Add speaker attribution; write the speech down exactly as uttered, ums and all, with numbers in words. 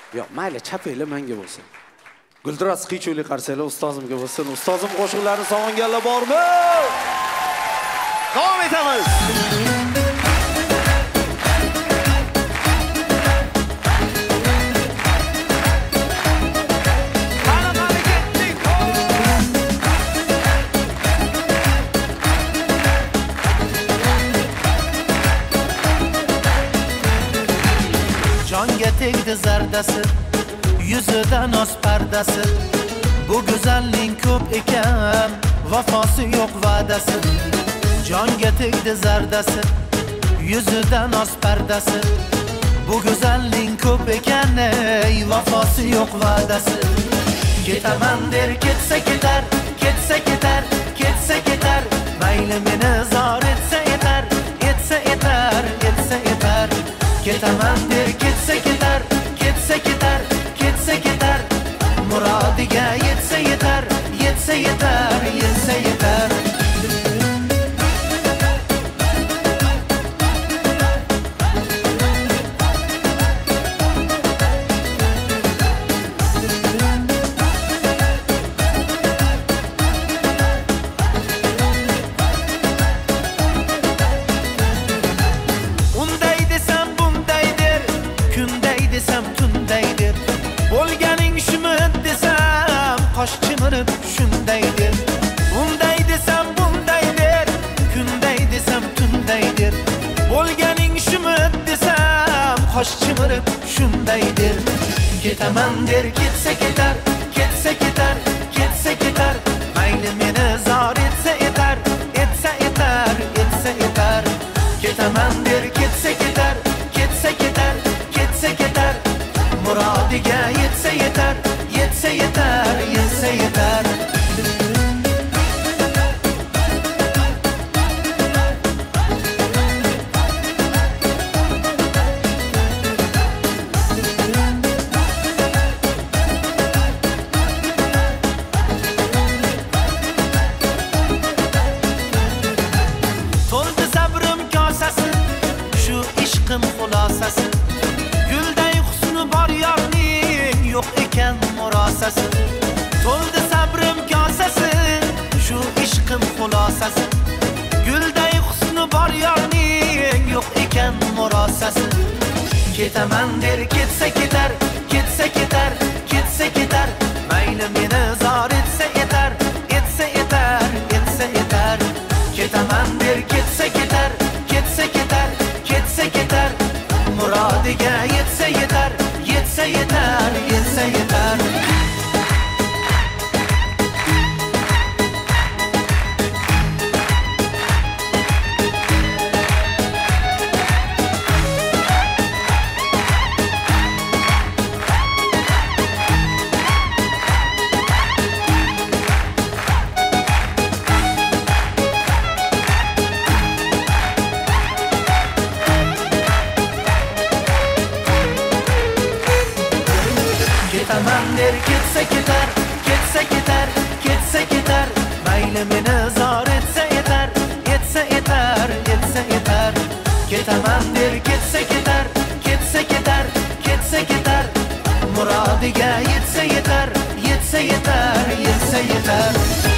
Speaker 1: Yo'q, mayli, chapaylar menga bo'lsin. Guldiraz qichuvli qarsaylar ustozimga bo'lsin. Ustozim qo'shiqlarini sog'inganlar bormi?
Speaker 2: Davom etamiz.
Speaker 3: Jonga tegdi zardasi, yuzidan oz pardasi. Bu go'zalning ko'p ekan, vafosi yo'q va'dasi. Jonga tegdi zardasi, yuzidan oz pardasi. Bu go'zalning ko'p ekan, ey vafosi yo'q va'dasi. Ketaman der ketsa ketar, ketsa ketar, ketsa ketar. Mayli meni zor etsa etar, etsa etar, etsa etar. Ketaman der ketsa ketar, ketsa ketar, ketsa ketar. Murodiga yetsa yetar, yetsa yetar, yetsa yetar. Qosh chimirib shundaydir. Unday desam bundaydir, kunday desam tundaydir. Bo'lganing shumi desam qosh chimirib shundaydir. Ketaman der ketsa ketar, ketsa ketar, ketsa ketar. Mayli meni zor etsa etar, etsa etar, etsa etar. Ketaman der ketsa ketar, ketsa ketar, ketsa ketar. Murodiga yetsa yetar, yetsa yetar, yetsa yetar. To'ldi sabrim kosasi, shu ishqim xulosasi. Gulday husni bor yorning, yo'q ekan murosasi. To'ldi sabrim kosasi, shu ishqim xulosasi. Gulday husni bor yorning, yo'q ekan murosasi. Ketaman der ketsa ketar, ketsa ketar, ketsa ketar. Mayli meni zor etsa etar, etsa etar, etsa etar. Ketaman der ketsa ketar, ketsa ketar, ketsa ketar. Murodiga yetsa yetar, yetsa yetar, yetsa yetar. Ketaman der ketsa ketar, ketsa ketar, ketsa ketar. Mayli meni zor etsa etar, etsa etar, etsa etar. Ketaman der ketsa ketar, ketsa ketar, ketsa ketar. Murodiga yetsa yetar, yetsa yetar, yetsa yetar.